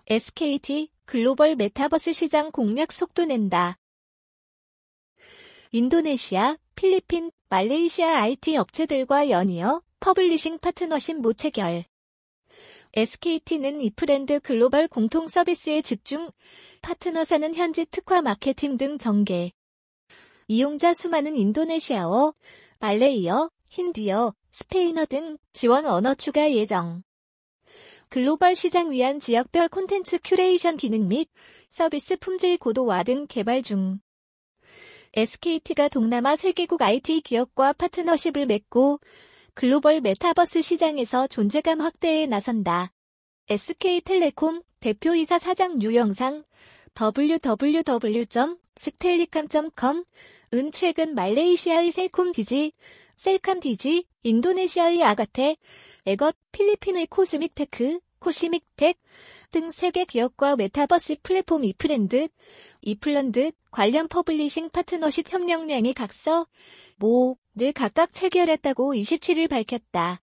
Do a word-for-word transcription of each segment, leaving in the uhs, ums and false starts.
에스케이티 글로벌 메타버스 시장 공략 속도 낸다. 인도네시아, 필리핀, 말레이시아 아이티 업체들과 연이어 퍼블리싱 파트너십 모체결. 에스케이티는 이프랜드 글로벌 공통 서비스에 집중, 파트너사는 현지 특화 마케팅 등 전개. 이용자 수많은 인도네시아어, 말레이어, 힌디어, 스페인어 등 지원 언어 추가 예정. 글로벌 시장 위한 지역별 콘텐츠 큐레이션 기능 및 서비스 품질 고도화 등 개발 중. 에스케이티가 동남아 세 개국 아이티 기업과 파트너십을 맺고 글로벌 메타버스 시장에서 존재감 확대에 나선다. 에스케이텔레콤 대표이사 사장 유영상 더블유 더블유 더블유 점 스텔리캄 점 컴은 최근 말레이시아의 셀콤디지, 셀캄디지, 인도네시아의 아가테, 에것, 필리핀의 코스믹테크, 코시믹텍 등 세계 기업과 메타버스 플랫폼 이프랜드, 이플런드 관련 퍼블리싱 파트너십 협력량이 각서, 모를 각각 체결했다고 이십칠일 밝혔다.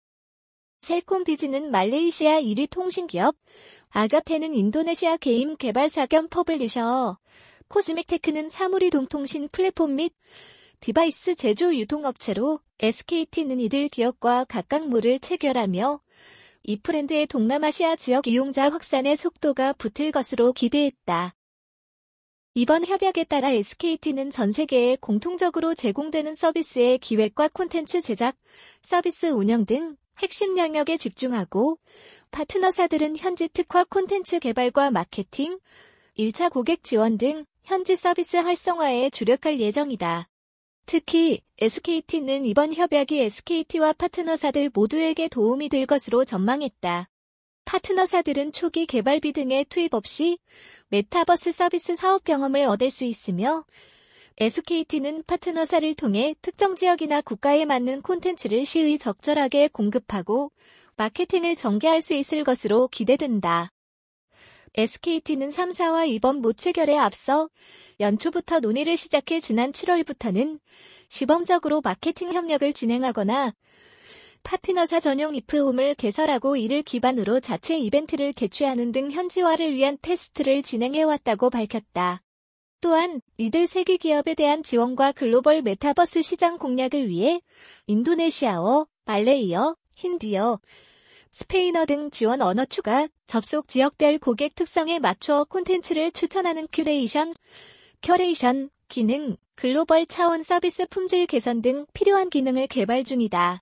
셀콤디지는 말레이시아 일 위 통신기업, 아가테는 인도네시아 게임 개발사 겸 퍼블리셔, 코스믹테크는 사물이 동통신 플랫폼 및 디바이스 제조 유통업체로 에스케이티는 이들 기업과 각각 모를 체결하며 이프랜드의 동남아시아 지역 이용자 확산의 속도가 붙을 것으로 기대했다. 이번 협약에 따라 에스케이티는 전 세계에 공통적으로 제공되는 서비스의 기획과 콘텐츠 제작, 서비스 운영 등 핵심 영역에 집중하고 파트너사들은 현지 특화 콘텐츠 개발과 마케팅, 일 차 고객 지원 등 현지 서비스 활성화에 주력할 예정이다. 특히 에스케이티는 이번 협약이 에스케이티와 파트너사들 모두에게 도움이 될 것으로 전망했다. 파트너사들은 초기 개발비 등의 투입 없이 메타버스 서비스 사업 경험을 얻을 수 있으며 에스케이티는 파트너사를 통해 특정 지역이나 국가에 맞는 콘텐츠를 시의 적절하게 공급하고 마케팅을 전개할 수 있을 것으로 기대된다. 에스케이티는 삼 사와 이번 모체결에 앞서 연초부터 논의를 시작해 지난 칠월부터는 시범적으로 마케팅 협력을 진행하거나 파트너사 전용 이프홈을 개설하고 이를 기반으로 자체 이벤트를 개최하는 등 현지화를 위한 테스트를 진행해왔다고 밝혔다. 또한 이들 세계 기업에 대한 지원과 글로벌 메타버스 시장 공략을 위해 인도네시아어, 말레이어, 힌디어, 스페인어 등 지원 언어 추가, 접속 지역별 고객 특성에 맞춰 콘텐츠를 추천하는 큐레이션, 큐레이션 기능, 글로벌 차원 서비스 품질 개선 등 필요한 기능을 개발 중이다.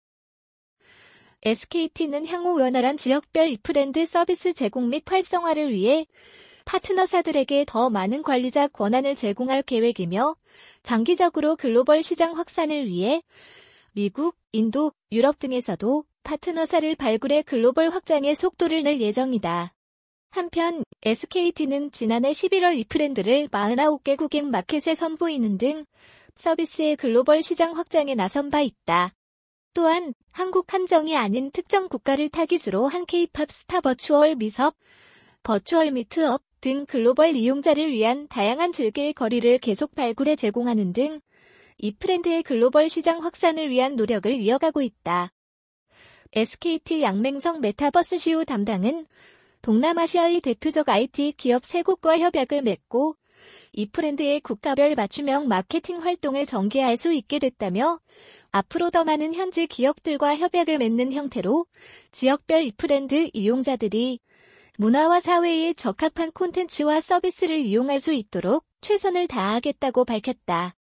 에스케이티는 향후 원활한 지역별 이프랜드 서비스 제공 및 활성화를 위해 파트너사들에게 더 많은 관리자 권한을 제공할 계획이며 장기적으로 글로벌 시장 확산을 위해 미국, 인도, 유럽 등에서도 파트너사를 발굴해 글로벌 확장의 속도를 낼 예정이다. 한편 에스케이티는 지난해 십일월 이프랜드를 사십구 개국의 마켓에 선보이는 등 서비스의 글로벌 시장 확장에 나선 바 있다. 또한 한국 한정이 아닌 특정 국가를 타깃으로 한 케이팝 스타 버추얼 미섭, 버추얼 미트업 등 글로벌 이용자를 위한 다양한 즐길 거리를 계속 발굴해 제공하는 등 이프랜드의 글로벌 시장 확산을 위한 노력을 이어가고 있다. 에스케이티 양맹성 메타버스 시우 담당은 동남아시아의 대표적 아이티 기업 세 곳과 협약을 맺고 이프랜드의 국가별 맞춤형 마케팅 활동을 전개할 수 있게 됐다며 앞으로 더 많은 현지 기업들과 협약을 맺는 형태로 지역별 이프랜드 이용자들이 문화와 사회에 적합한 콘텐츠와 서비스를 이용할 수 있도록 최선을 다하겠다고 밝혔다.